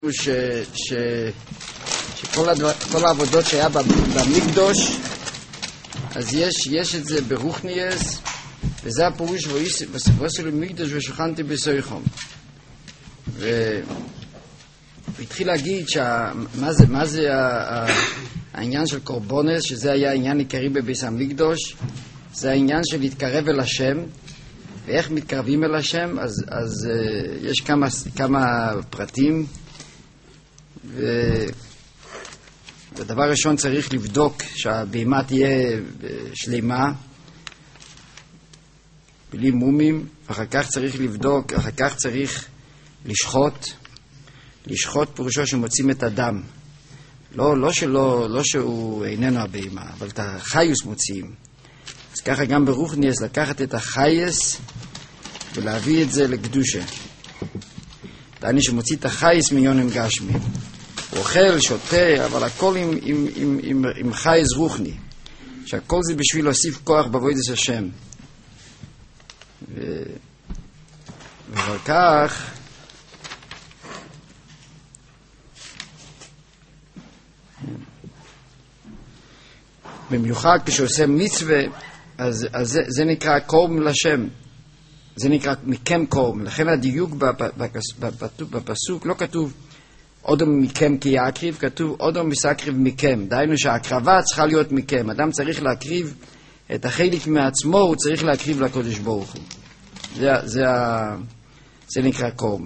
שכל העבודות שהיה במקדוש, אז יש את זה ברוחניאס, וזה הפירוש ועשו למקדוש ושכנתי בסויכם. והתחיל להגיד מה זה העניין של קורבונס, שזה היה העניין עיקרי בביס המקדוש, זה העניין של להתקרב אל השם, ואיך מתקרבים אל השם. אז יש כמה פרטים, ודבר ראשון צריך לבדוק שהבהמה תהיה שלמה בלי מומים, ואחר כך צריך לבדוק, אחר כך צריך לשחוט פירושו שמוצאים את הדם, לא שהוא איננו הבהמה, אבל את החייס מוציאים. אז ככה גם ברוחניאס, לקחת את החייס ולהביא את זה לקדושה. דני שמוציא את החייס מיונים גשמי, הוא אוכל, שותה, אבל הכל עם חייס רוחני, שהכל זה בשביל להוסיף כוח בעבודת השם. ואחר כך במיוחד כשעושה מצווה, אז זה נקרא קורבן לשם, זה נקרא מכם קורבן. לכן הדיוק בפסוק לא כתוב אודם מכם כי יקריב, כתוב אודם מסקריב מכם. דהיינו שההקרבה צריכה להיות מכם. אדם צריך להקריב את החלק מעצמו, הוא צריך להקריב לקודש ברוך הוא. זה נקרא קורבן.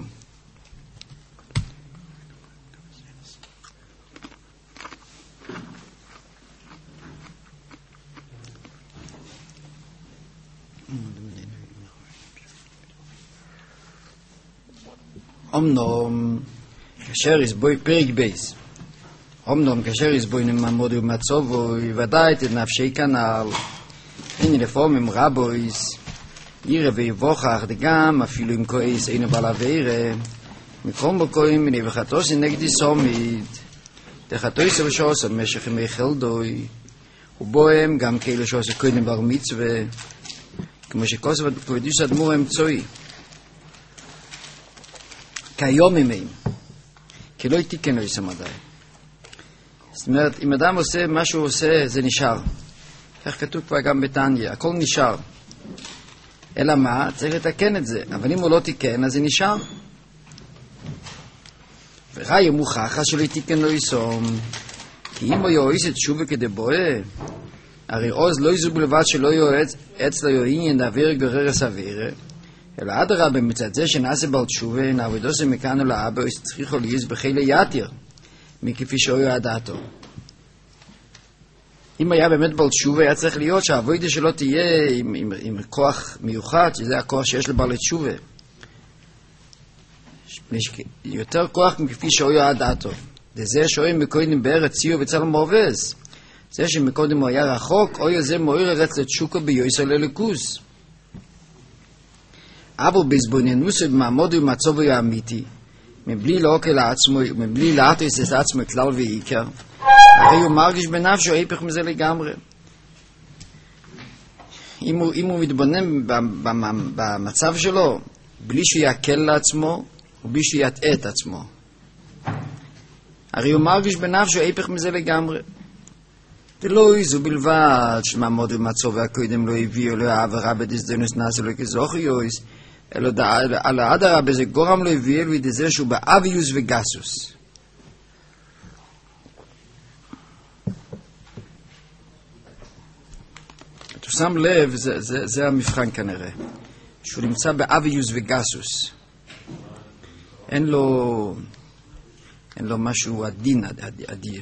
אמנם כאשר יסבוי פרק בייס, אמנם כאשר יסבוי נממוד ומצוב ויוודא את נפשי כנל, הנה לפעמים רבויס ירא ויבוכח, דגם אפילו אם כועס אינו בעל עבירה, מקום בקוים מנבחתו שנגדי סומית, דחתו יסר שעושה משך ימי חלדוי, ובוהם גם כאלו שעושה קודם בר מצווה, כמו שכוסף כבדיש אדמור אמצעי. כיום ימים, כי לא יתיקן לו יסמדי. זאת אומרת, אם אדם עושה מה שהוא עושה, זה נשאר. כך כתוב כבר גם בתניא, הכל נשאר. אלא מה? צריך לתקן את זה. אבל אם הוא לא תיקן, אז זה נשאר. וראי מוכחה שלא יתיקן לו יסום. כי אם הוא יועיס את שובה כדבואה, הרי עוז לא יזו בלבד שלא יועץ אצלו יועין דעביר גררס אבירה, אלא אדרבה מצד זה שנעשה בעל תשובה, נעבודו מכאן אל האבא, צריכו ליז בחילה יתיר, מכפי שאויו הדעתו. אם היה באמת בעל תשובה, היה צריך להיות שהעבודה שלו תהיה עם כוח מיוחד, שזה הכוח שיש לבעל תשובה. יותר כוח מכפי שאויו הדעתו. זה שאויו מקודם בארץ ציור וצל מורבז. זה שמקודם הוא היה רחוק, אויו זה מועיר ארץ לתשוקו ביועסו ללכוס. אבל בהזבוננוס ובמעמוד ובמצוב האמיתי, מבלי להוקל לעצמו, מבלי להטריס את עצמו כלל ועיקר, הרי הוא מרגיש בנפשו ההפך מזה לגמרי. אם הוא מתבונן במצב שלו, בלי שהוא יקל לעצמו, ובלי שהוא יטעה את עצמו, הרי הוא מרגיש בנפשו ההפך מזה לגמרי. ולא איזו בלבד שמעמוד ובמצוב הקודם לא הביאו לו העברה בדסדנוס נעשה לו כזוכיוס, אלא על האדרבה זה גורם לו הביא אלו ידי זה שהוא באביוס וגסוס. אתה שם לב, זה המבחן כנראה, שהוא נמצא באביוס וגסוס. אין לו משהו עדין, עדין.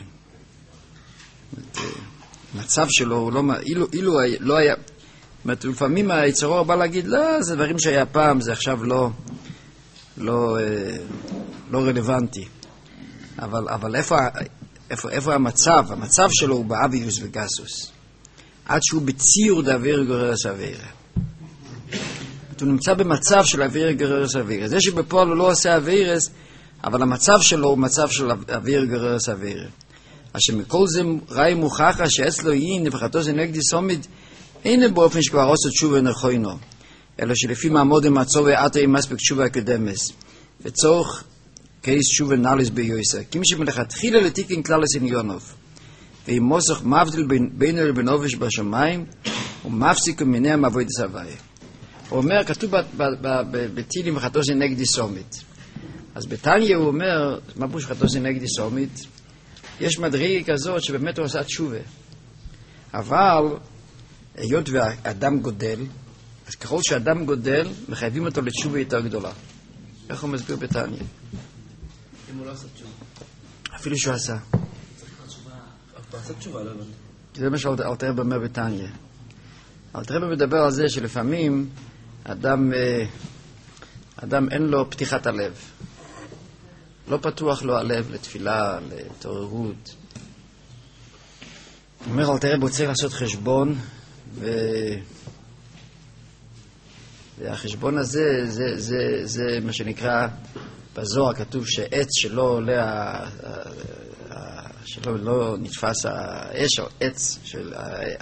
מצב שלו, אילו לא היה, לפעמים היצרור בא להגיד, לא, זה דברים שהיה פעם, זה עכשיו לא רלוונטי. אבל איפה המצב? המצב שלו הוא באביוס וגסוס. עד שהוא בציור דאוויר גררס אווירה. הוא נמצא במצב של אוויר גררס אווירה. זה שבפועל הוא לא עושה אווירס, אבל המצב שלו הוא מצב של אוויר גררס אווירה. אשר מכל זה ראי מוכחה שאצלו יין נבחתו זה נגדי סומית, אין באופן שכבר עושה תשובה נכוינו, אלא שלפי מעמוד המצוא ועתה עם מספיק תשובה הקדמס, וצורך קייס שובה נאליס ביוסה, כמי שמלכתחילה לתיקין כללס עניונוב, ואם מוסך מבדיל בינו לבין עובש בשמיים, הוא מפסיק ומניע מעבוד סבייה. הוא אומר, כתוב בתהילים חטוסי נגדי סומית. אז בתניא הוא אומר, מה פירוש חטוסי נגדי סומית? יש מדרגה כזאת שבאמת הוא עושה תשובה. אבל, היות והאדם גודל, אז ככל שאדם גודל, מחייבים אותו לתשובה יותר גדולה. איך הוא מסביר בתניא? אם הוא לא עושה תשובה. אפילו שהוא עשה. הוא עושה תשובה, לא הבנתי. זה מה שאלתר רבי אומר בתניא. אלתר רבי מדבר על זה שלפעמים אדם אין לו פתיחת הלב. לא פתוח לו הלב לתפילה, להתעוררות. אומר אלתר רבי הוא צריך לעשות חשבון, והחשבון הזה זה מה שנקרא בזוהר כתוב שעץ שלא עולה שלא נתפס האש, או עץ של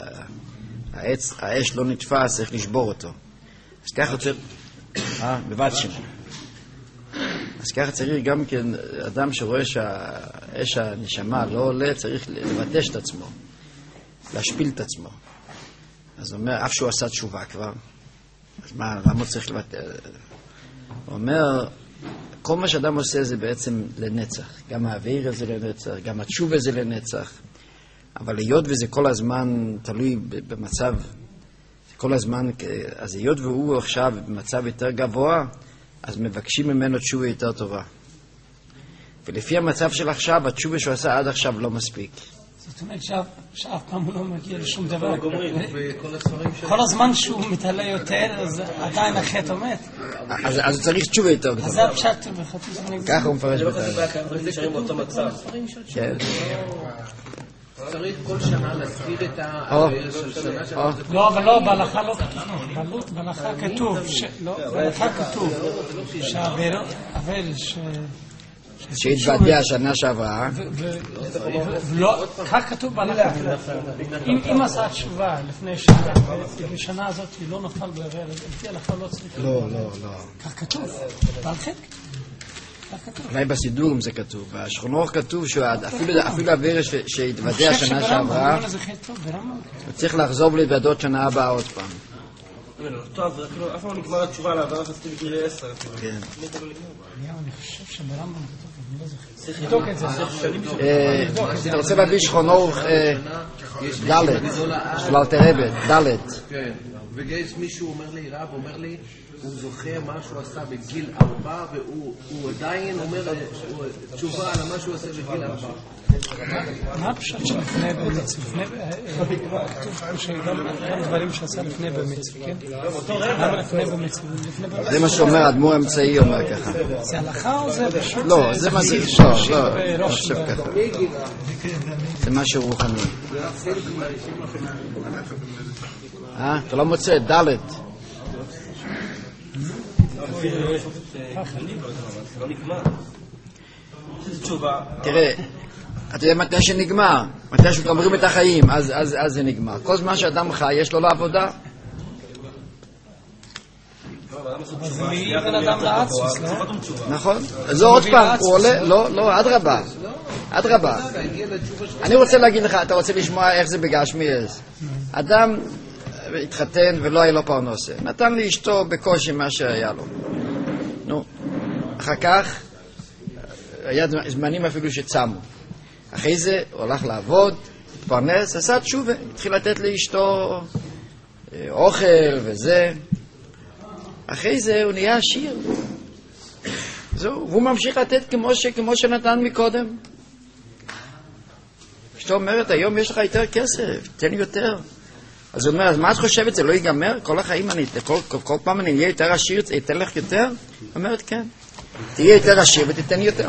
האש לא נתפס, צריך לשבור אותו. אז ככה צריך בבת שם. אז ככה צריך גם כן אדם שרואה שהאש הנשמה לא עולה, צריך לבטש את עצמו, להשפיל את עצמו. אז הוא אומר, אף שהוא עשה תשובה כבר, אז מה, למה הוא צריך לבטש? הוא אומר, כל מה שאדם עושה זה בעצם לנצח. גם האוויר זה לנצח, גם התשובה זה לנצח. אבל היות וזה כל הזמן תלוי במצב, כל הזמן, אז היות והוא עכשיו במצב יותר גבוה, אז מבקשים ממנו תשובה יותר טובה. ולפי המצב של עכשיו, התשובה שהוא עשה עד עכשיו לא מספיק. זאת אומרת שאף פעם הוא לא מגיע לשום דבר. כל הזמן שהוא מתעלה יותר, אז עדיין החטא עומד. אז הוא צריך תשובה יותר גדולה. אז זה הפשט בחצי זמן. ככה הוא מפרש בתניא. זה נשארים באותו מצב. כן. צריך כל שנה להזכיר את העבר של שנה שנה. לא, אבל לא, בהלכה לא כתוב. בהלכה כתוב, בהלכה כתוב שהעבר שהתוודע השנה שעברה. ולא, כך כתוב בהלכה. אם עשה תשובה לפני שנה, ובשנה הזאת היא לא נפל בעבר, לפי ההלכה לא צריך. לא. כך כתוב, בהלכה כתוב. אולי בסידורים זה כתוב, בשכונות כתוב שאפילו העבר שהתוודע השנה שעברה, הוא צריך לחזור ולהתוודות שנה הבאה עוד פעם. טוב, אף פעם נגמר התשובה לעבר חסתי בגיל 10. כן. אני חושב שברמב"ם כתוב, אני לא זוכר. צריך לבדוק את זה. אתה רוצה להביא שכונות ד' של אלתר רבי, ד'. כן, ויש מישהו אומר לי, רב אומר לי, הוא זוכר מה שהוא עשה בגיל 4, והוא עדיין אומר תשובה על מה שהוא עשה בגיל 4. מה הפשט שלפני במצב? כתוב שגם דברים שעשה לפני במצב, כן? למה לפני במצב? זה מה שאומר, האדמו"ר האמצעי אומר ככה. זה הלכה או זה פשוט? לא, זה מה זה, לא חושב ככה. זה משהו רוחני. אתה לא מוצא, ד' לא נגמר. תשובה. תראה, אתה יודע מתי שנגמר, מתי שגומרים את החיים, אז זה נגמר. כל זמן שאדם חי, יש לו לעבודה. זה בן אדם לעצוס, לא? נכון. אז עוד פעם, הוא עולה, לא, אדרבה. אני רוצה להגיד לך, אתה רוצה לשמוע איך זה בגשמי? אדם התחתן ולא היה לו פרנסה. נתן לאשתו בקושי מה שהיה לו. נו, אחר כך, היה זמנים אפילו שצמו. אחרי זה הוא הלך לעבוד, התפרנס, עשה תשובה, התחיל לתת לאשתו אוכל וזה. אחרי זה הוא נהיה עשיר. זהו, והוא ממשיך לתת כמו שנתן מקודם. אשתו אומרת, היום יש לך יותר כסף, תן יותר. אז הוא אומר, אז מה את חושבת, זה לא ייגמר? כל החיים, כל פעם אני אהיה יותר עשיר, אתן לך יותר? היא אומרת, כן. תהיה יותר עשיר ותתן יותר.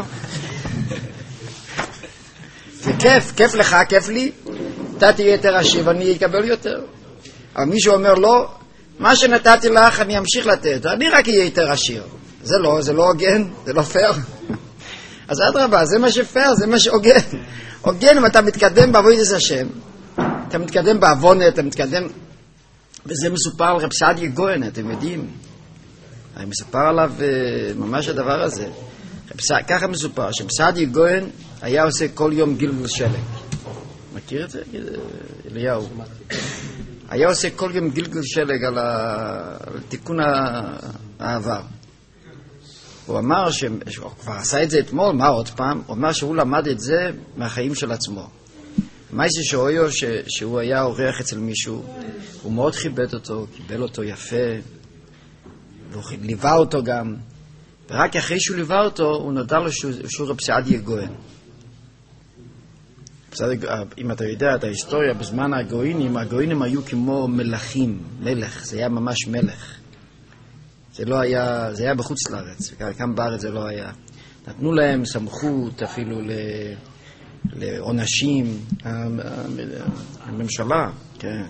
זה כיף לך, כיף לי, אתה תהיה יותר עשיר ואני אקבל יותר. אבל מישהו אומר, לא, מה שנתתי לך אני אמשיך לתת, אני רק אהיה יותר עשיר. זה לא הוגן, זה לא פייר. אז אדרבה, זה מה שפייר, זה מה שהוגן. הוגן אם אתה מתקדם בעבודת השם, אתה מתקדם בעוונה, אתה מתקדם, וזה מסופר על רב סעדיה גאון, אתם יודעים. אני מספר עליו ממש הדבר הזה. ככה מסופר, שסעדיה גאון היה עושה כל יום גלגול שלג. מכיר את זה? אליהו. היה עושה כל יום גלגול שלג על תיקון העבר. הוא אמר שהוא כבר עשה את זה אתמול, מה עוד פעם? הוא אמר שהוא למד את זה מהחיים של עצמו. מה זה שאויו שהוא היה אורח אצל מישהו, הוא מאוד כיבד אותו, קיבל אותו יפה, והוא ליווה אותו גם, ורק אחרי שהוא ליווה אותו, הוא נודע לו שהוא רב סעדיה גאון. אם אתה יודע את ההיסטוריה, בזמן הגאונים היו כמו מלכים, מלך, זה היה ממש מלך. זה היה בחוץ לארץ, כאן בארץ זה לא היה. נתנו להם סמכות אפילו לעונשים, הממשלה, כן.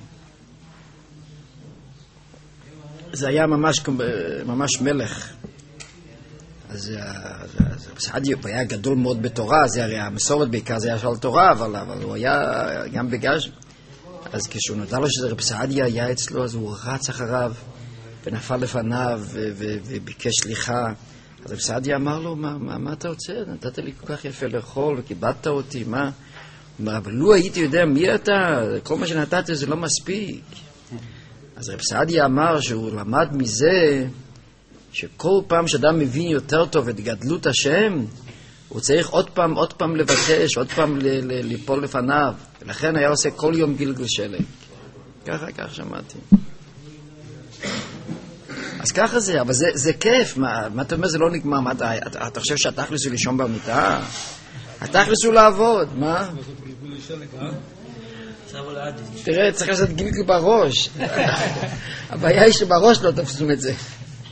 זה היה ממש מלך. אז סעדיה היה גדול מאוד בתורה, זה הרי המסורת בעיקר זה היה של תורה, אבל הוא היה גם בגש. אז כשהוא נודע לו שזה רב סעדיה היה אצלו, אז הוא רץ אחריו ונפל לפניו וביקש סליחה. אז רב סעדיה אמר לו, מה אתה רוצה? נתת לי כל כך יפה לאכול וכיבדת אותי, מה? הוא אומר, אבל לו הייתי יודע מי אתה, כל מה שנתתי זה לא מספיק. אז רב סעדיה אמר שהוא למד מזה שכל פעם שאדם מבין יותר טוב את גדלות השם, הוא צריך עוד פעם לבקש, עוד פעם ליפול לפניו. ולכן היה עושה כל יום גלגול שלג. כך שמעתי. אז ככה זה, אבל זה כיף. מה אתה אומר? זה לא נגמר. אתה חושב שהתכלס הוא לישון במיטה? התכלס הוא לעבוד, מה? תראה, צריך לעשות גלגול בראש. הבעיה היא שבראש לא תופסים את זה.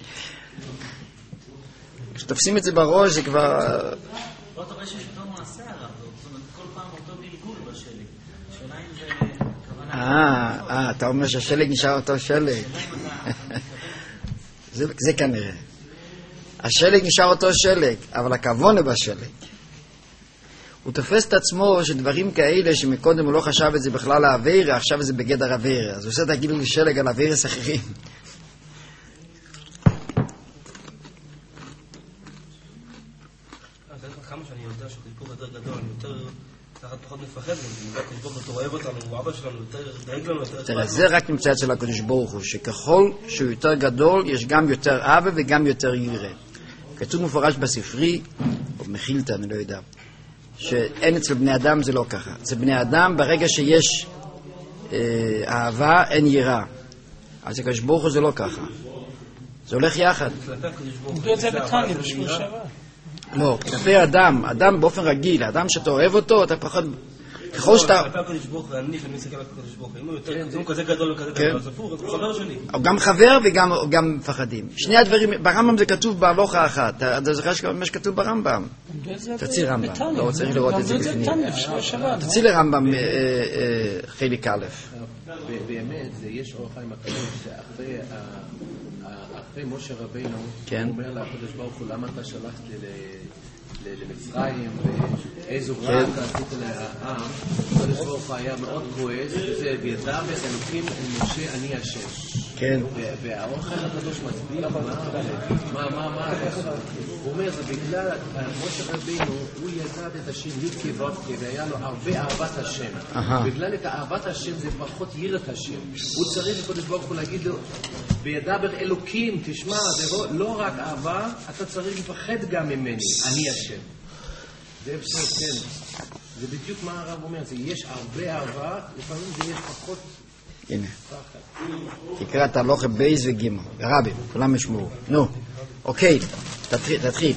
כשתופסים את זה בראש זה כבר... פה אתה רואה שיש אותו מעשה הרב, זאת אומרת, כל פעם אותו גלגול בשלג. השאלה אם זה כוונה... אתה אומר שהשלג נשאר אותו שלג. זה כנראה. השלג נשאר אותו שלג, אבל הכוונה בשלג. הוא תופס את עצמו שדברים כאלה שמקודם הוא לא חשב את זה בכלל העבירה, עכשיו זה בגדר עבירה. אז הוא עושה את הגילוי שלג על עבירס אחרים. כמה שאני יודע שתלפור יותר גדול, אני יותר תחת פחות מפחד, אני יודע תלפור יותר אוהב אותנו, הוא אבא שלנו, יותר דאג לנו, יותר... תראה, זה רק נמצא אצל הקדוש ברוך הוא, שככל שהוא יותר גדול, יש גם יותר אבא וגם יותר ירא. כתוב מפורש בספרי, או מחילתא, אני לא יודע, שאין אצל בני אדם זה לא ככה. אצל בני אדם, ברגע שיש אהבה, אין יראה. אז הקדוש ברוך הוא זה לא ככה. זה הולך יחד. נדעו את זה בטניה, בשבוע שעבר. לא, כלפי אדם באופן רגיל, האדם שאתה אוהב אותו, אתה פחות... ככל שאתה... כלפי הקדוש ברוך הוא, אני מסתכל על הקדוש ברוך הוא, אם הוא כזה גדול וכזה גדול, אז הפוך, הוא חבר שלי. הוא גם חבר וגם מפחדים. שני הדברים, ברמב"ם זה כתוב בהלוכה אחת, אתה זוכר מה שכתוב ברמב"ם? תציל רמב"ם, לא צריך לראות את זה בפנים. תציל לרמב"ם חלק א'. באמת, יש אור החיים הקדוש שאחרי משה רבינו, הוא אומר לקדוש ברוך הוא, למה אתה שלחת למצרים, ואיזו רע אתה עשית לעם, הקדוש ברוך הוא היה מאוד כועס, וזה וידע את אלוקים אל משה אני השם. כן. והאור החיים הקדוש מצביע, מה, הוא אומר, זה בגלל משה רבינו, הוא ידע את השם י"ק ו"ק, והיה לו הרבה אהבת השם. בגלל את אהבת השם זה פחות יראת השם. הוא צריך לקדוש ברוך הוא להגיד לו, וידבר אלוקים, תשמע, זה לא רק אהבה, אתה צריך לפחד גם ממני, אני השם. זה אפשר, כן. זה בדיוק מה הרב אומר, יש הרבה אהבה, לפעמים זה יש פחות... הנה. תקרא את הלוכה בייס וגימל. רבי, כולם ישמעו. נו, אוקיי, תתחיל.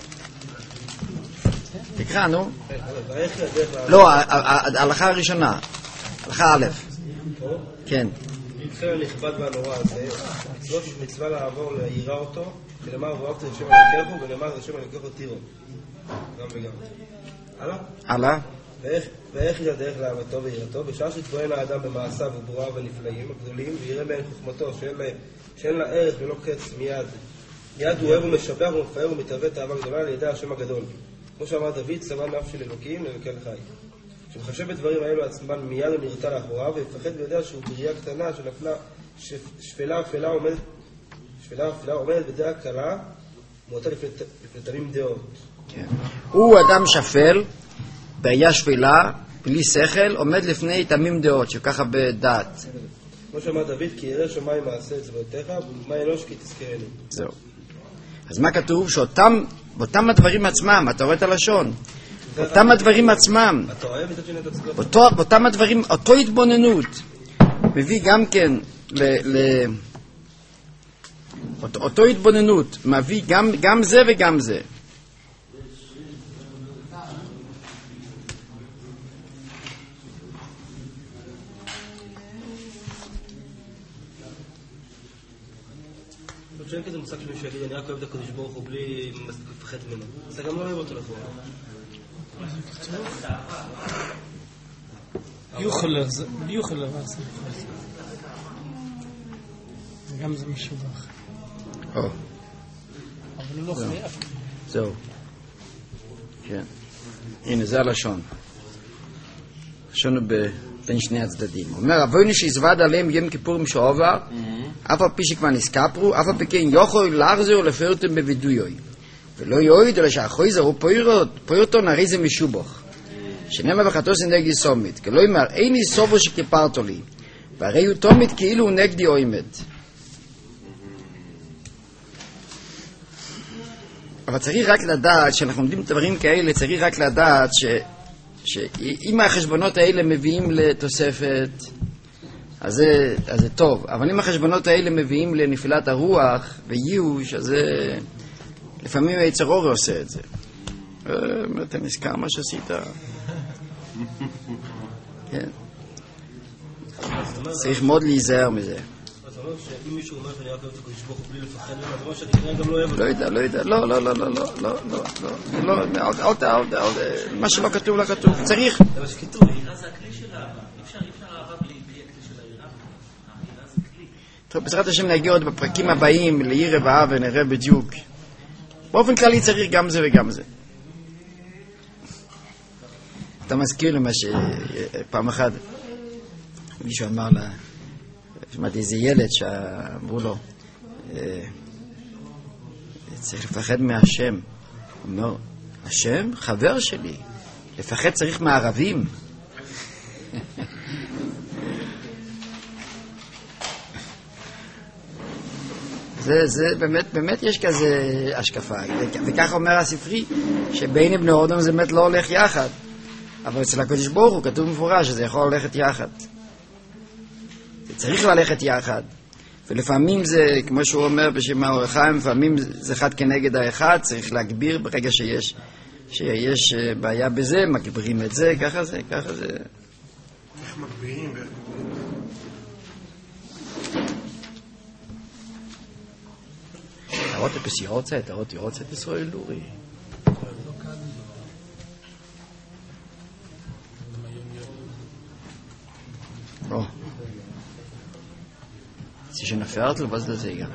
תקרא, נו. לא, ההלכה הראשונה. הלכה א'. כן. מתחיל הנכבד והנורא הזה, מצווה לעבור ליראה אותו, ולמר ואהבת את השם אלוקיך, ולמר את השם אלוקיך תיראו. גם וגם. הלאה? ואיך היא הדרך לאהבתו ויראתו? בשעה שתבואן האדם במעשיו ובוראיו הנפלאים הגדולים, ויראה מהם חוכמתו שאין לה ערך ולא קץ מיד הוא אוהב ומשבח ומפאר ומתהווה תאווה גדולה על ידי השם הגדול. כמו שאמר דוד, צבא מאף של אלוקים לאלוקי חי. שמחשב בדברים האלו עצמן מיד הוא נרתע לאחוריו, ויפחד ויודע שהוא בריאה קטנה שנפלה שפלה עומדת בדעה קלה, מועטה לפני תמים דעות. כן. הוא אדם שפל, בראייה שפלה, בלי שכל, עומד לפני תמים דעות, שככה בדעת. כמו שאמר דוד, כי ירא שמיים מעשה אצבעותיך, ומה אנוש כי תזכרני. זהו. אז מה כתוב? באותם הדברים עצמם, אתה רואה את הלשון, אותם הדברים עצמם, אתה אוהב את השני את עצמך? באותם הדברים, אותו התבוננות, מביא גם כן אותו התבוננות, מביא גם זה וגם זה. שאין כזה מושג שמישהו יגיד, אני רק אוהב את הקדוש ברוך הוא בלי לפחד ממנו. אז אתה גם לא אוהב אותו לכאורה. יוחלר גם זה משובח. אבל הוא לא חייב. זהו. כן. הנה, זה הלשון. לשון הוא בין שני הצדדים. הוא אומר, אבוינו שיזבד עליהם יום כיפורים שעובר, אף על פי שכבר נסקפרו, אף על פי כן יכול לחזור לפרטם בווידויוי. ולא יועיד, אלא שהחויזר הוא פוירתון, הרי זה משובח. שנאמר בחטוס נגדי סומית, כי לא יאמר, איני סובו שכיפרתו לי, והרי הוא תומית כאילו הוא נגדי עומד. אבל צריך רק לדעת, כשאנחנו עומדים דברים כאלה, צריך רק לדעת שאם החשבונות האלה מביאים לתוספת, אז זה טוב. אבל אם החשבונות האלה מביאים לנפילת הרוח וייאוש, אז לפעמים היצר אור עושה את זה. אתה נזכר מה שעשית? כן. צריך מאוד להיזהר מזה. אז אומר שאם מישהו אומר שאני רק אוהב את הקדוש ברוך הוא בלי לפחד ממנו, אז אומר שאני כנראה גם לא אוהב אותו. לא יודע, לא, מה שלא כתוב לא כתוב. צריך. זה מה שכתוב. היראה זה הכלי של אהבה. אי אפשר אהבה בלי הכלי של היראה. היראה זה כלי. טוב, בעזרת השם נגיע עוד בפרקים הבאים ליראה ואהבה ונראה בדיוק. באופן כללי צריך גם זה וגם זה. אתה מזכיר לי מה שפעם אחת מישהו אמר לה, שמעתי איזה ילד שאמרו לו, צריך לפחד מהשם. הוא אומר, השם חבר שלי, לפחד צריך מערבים. זה באמת יש כזה השקפה, וכך אומר הספרי שבין בני אדם זה באמת לא הולך יחד, אבל אצל הקדוש ברוך הוא כתוב מפורש שזה יכול ללכת יחד, זה צריך ללכת יחד, ולפעמים זה כמו שהוא אומר בשם האור החיים, לפעמים זה אחד כנגד האחד, צריך להגביר ברגע שיש בעיה בזה, מגבירים את זה, ככה זה איך מגבירים ואיך אתה רוצה את ישראל לורי. Sie schon fertig, was das ist?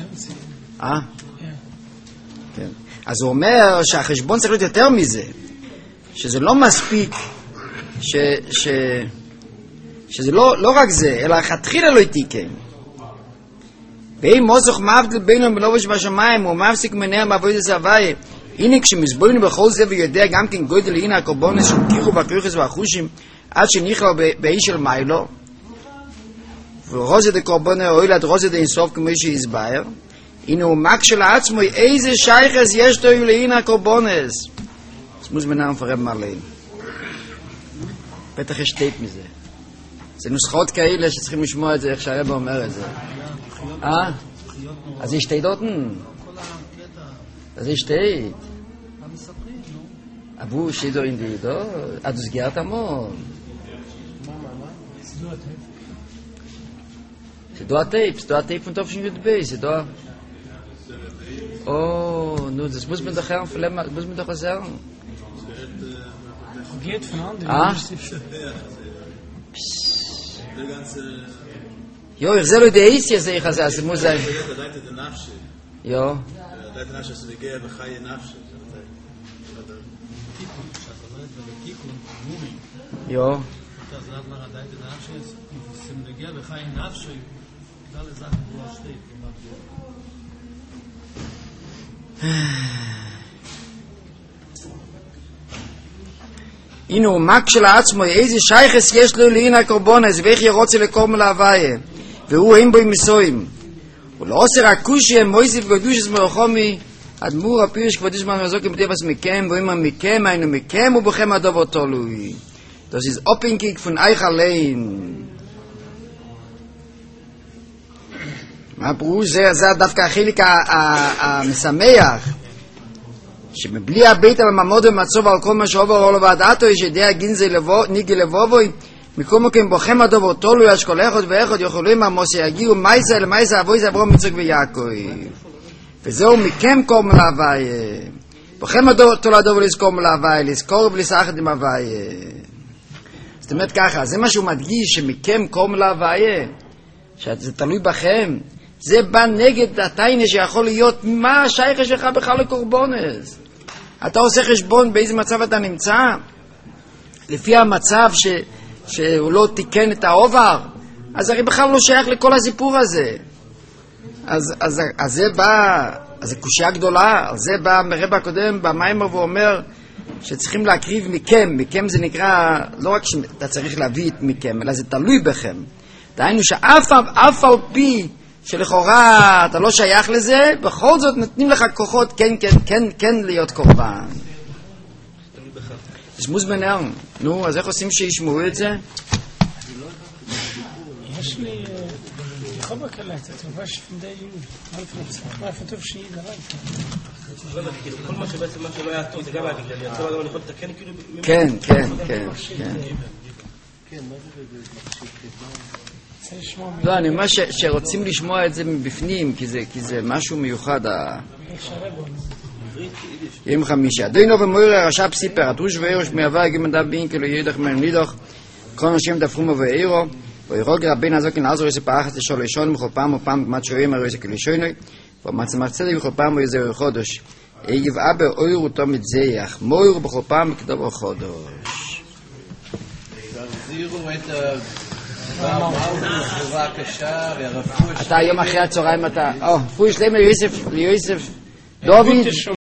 כן. אז הוא אומר שהחשבון צריך להיות יותר מזה, שזה לא מספיק, שזה לא רק זה, אלא התחילה לא יתיקן. ואם מוזוך מבדל בינו מלובש בשמיים, הוא מפסיק מנהר מעבוד את הוואי. הנה כשמסבוינו בכל זה ויודע גם כן גודל הנה הקורבונס שתיכו בקריחס והחושים, עד שנכלו באיש של מיילו, ורוזד הקורבונה אוהלת רוזד אינסוף כמו שהסבר, הנה הוא מקש לעצמו איזה שייכס יש לו להנה הקורבונס. אז מוזמנה מפרט מעליהם. בטח יש טייפ מזה. זה נוסחות כאלה שצריכים לשמוע את זה, איך שהרב אומר את זה. אז יש שתידותן? אז יש שתיד? אבו שידו אינדידו? עד סגירת המון. זה דו הטייפ von Topfen Jud B, זה דו nu, das muss man doch hören, muss man doch was sagen. Geht von anderen. Jo, ich soll die Eis hier sehen, also es muss sein. Jo. Jo. הנה הוא מק של עצמו, איזה שייכס יש לו לעין הקורבונס, ואיך ירוצה לקורם להוויה, והוא אין בו עם מסוים. ולא עושה הקושי, מויסיף גדושס מרחומי, אדמור הפירוש כבודיש מרזוק עם טבעס מכם, ואומר מכם, היינו מכם, ובכם הדובר תולוי. Das ist abhängig von euch allein. מה פירוש? זה דווקא החלק המשמח, שמבלי הבית על הממוד ומצוב על כל מה שעובר עולו ועדתו, יש ידע גינזי ניגי לבובוי, מכל מקום בוכם הדובר תולוי, אשכול אחד ואחד יכולים עמוס יגיעו מייסה למייסה אבוי זה אברום מצוק ויעקב. וזהו מכם קורם להוויה. בוכם הדובר הדובר לזכור להוויה, לזכור ולסחת עם הוויה. זאת אומרת ככה, זה מה שהוא מדגיש, שמכם קורם להוויה, שזה תלוי בכם. זה בא נגד התיינה שיכול להיות מה השייך שלך בכלל לקורבונס. אתה עושה חשבון באיזה מצב אתה נמצא, לפי המצב שהוא לא תיקן את העובר, אז הרי בכלל לא שייך לכל הסיפור הזה. אז זה בא, אז זה קושיה גדולה, אז זה בא מרבא הקודם במיימר ואומר שצריכים להקריב מכם זה נקרא, לא רק שאתה צריך להביא את מכם, אלא זה תלוי בכם. דהיינו שאף על פי שלכאורה אתה לא שייך לזה, בכל זאת נותנים לך כוחות כן להיות קורבן. זה שמוס בנאום. נו, אז איך עושים שישמעו את זה? יש לי יכול בקלט, אתה מבש פנדי יהוד מה כתוב שהיא דרייך כל מה שבעצם מה שלא היה טוב זה גם היה בגללי, אני יכול לתקן כאילו... כן לא, אני אומר שרוצים לשמוע את זה מבפנים, כי זה משהו מיוחד. יום חמישי. אדונו ומויר הרש"פ סיפר, התרוש ואירוש מהווה גמדה בין כאילו ידח מנידוח, כל אנשים דפחומו ואירו, וירוג רבין הזוקין לעזור יסי פרחת לשאול לישון, בכל פעם ופעם כמעט שורים הרי יסי כלישונוי, ומצמח צדק בכל פעם ויזהו חודש. יבעה באויר אותו מתזייח, מויר בכל פעם כתוב חודש. תחזירו את הבחורה הקשה והרפואה. אתה היום אחרי הצהריים אתה, פוי שלמה ליוסף דוד,